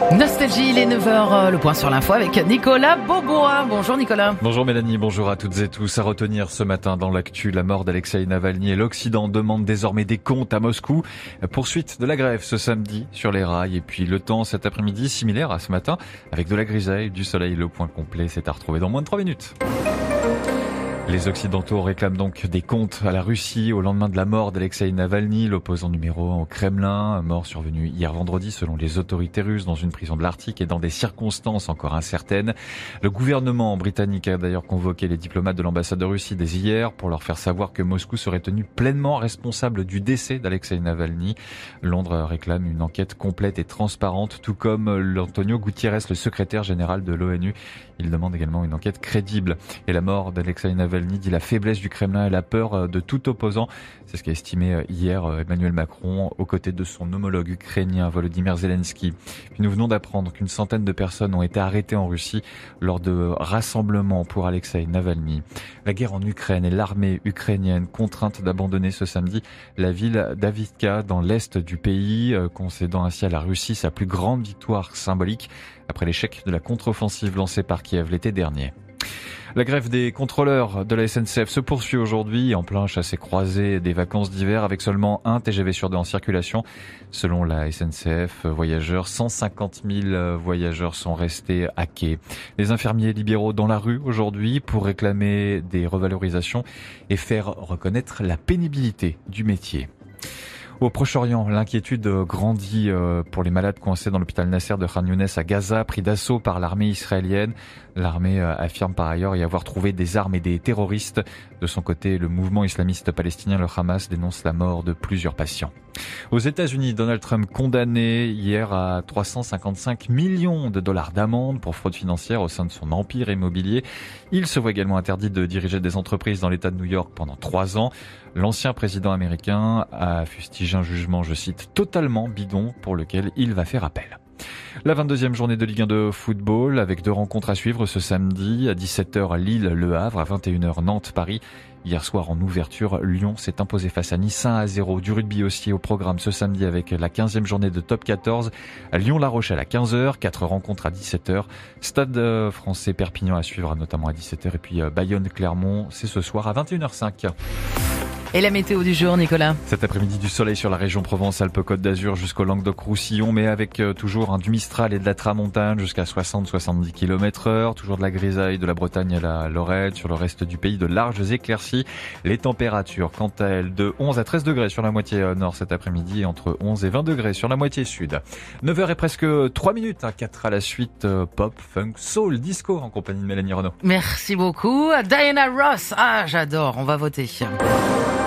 Nostalgie, il est 9h, le point sur l'info avec Nicolas Beaubois. Bonjour Nicolas. Bonjour Mélanie, bonjour à toutes et tous. À retenir ce matin dans l'actu, la mort d'Alexeï Navalny et l'Occident demande désormais des comptes à Moscou. Poursuite de la grève ce samedi sur les rails et puis le temps cet après-midi similaire à ce matin avec de la grisaille, du soleil. Le point complet c'est à retrouver dans moins de 3 minutes. Les Occidentaux réclament donc des comptes à la Russie au lendemain de la mort d'Alexeï Navalny, l'opposant numéro 1 au Kremlin, mort survenue hier vendredi selon les autorités russes dans une prison de l'Arctique et dans des circonstances encore incertaines. Le gouvernement britannique a d'ailleurs convoqué les diplomates de l'ambassade de Russie dès hier pour leur faire savoir que Moscou serait tenu pleinement responsable du décès d'Alexeï Navalny. Londres réclame une enquête complète et transparente, tout comme Antonio Guterres, le secrétaire général de l'ONU. Il demande également une enquête crédible. Et la mort d'Alexeï Navalny dit la faiblesse du Kremlin et la peur de tout opposant. C'est ce qu'a estimé hier Emmanuel Macron aux côtés de son homologue ukrainien Volodymyr Zelensky. Puis nous venons d'apprendre qu'une centaine de personnes ont été arrêtées en Russie lors de rassemblements pour Alexeï Navalny. La guerre en Ukraine et l'armée ukrainienne contrainte d'abandonner ce samedi la ville d'Avdiïvka dans l'est du pays, concédant ainsi à la Russie sa plus grande victoire symbolique après l'échec de la contre-offensive lancée par Kiev l'été dernier. La grève des contrôleurs de la SNCF se poursuit aujourd'hui en plein chassé-croisé des vacances d'hiver avec seulement un TGV sur deux en circulation. Selon la SNCF Voyageurs, 150 000 voyageurs sont restés à quai. Les infirmiers libéraux dans la rue aujourd'hui pour réclamer des revalorisations et faire reconnaître la pénibilité du métier. Au Proche-Orient, l'inquiétude grandit pour les malades coincés dans l'hôpital Nasser de Khan Younes à Gaza, pris d'assaut par l'armée israélienne. L'armée affirme par ailleurs y avoir trouvé des armes et des terroristes. De son côté, le mouvement islamiste palestinien, le Hamas, dénonce la mort de plusieurs patients. Aux États-Unis, Donald Trump condamné hier à 355 millions de dollars d'amende pour fraude financière au sein de son empire immobilier. Il se voit également interdit de diriger des entreprises dans l'État de New York pendant 3 ans. L'ancien président américain a fustigé un jugement, je cite, totalement bidon pour lequel il va faire appel. La 22e journée de Ligue 1 de football avec 2 rencontres à suivre ce samedi à 17h Lille-Le Havre, à 21h Nantes-Paris. Hier soir en ouverture, Lyon s'est imposé face à Nice 1-0. Du rugby aussi au programme ce samedi avec la 15e journée de Top 14. Lyon-La Rochelle à 15h, 4 rencontres à 17h. Stade français Perpignan à suivre notamment à 17h. Et puis Bayonne-Clermont, c'est ce soir à 21h05. Et la météo du jour, Nicolas? Cet après-midi, du soleil sur la région Provence-Alpes-Côte d'Azur jusqu'au Languedoc-Roussillon, mais avec toujours du Mistral et de la Tramontane jusqu'à 60-70 km/h. Toujours de la grisaille de la Bretagne à la Lorraine. Sur le reste du pays, de larges éclaircies. Les températures, quant à elles, de 11 à 13 degrés sur la moitié nord cet après-midi et entre 11 et 20 degrés sur la moitié sud. 9h et presque 3 minutes, 4 à la suite, pop, funk, soul, disco en compagnie de Mélanie Renaud. Merci beaucoup. Diana Ross. Ah, j'adore. On va voter.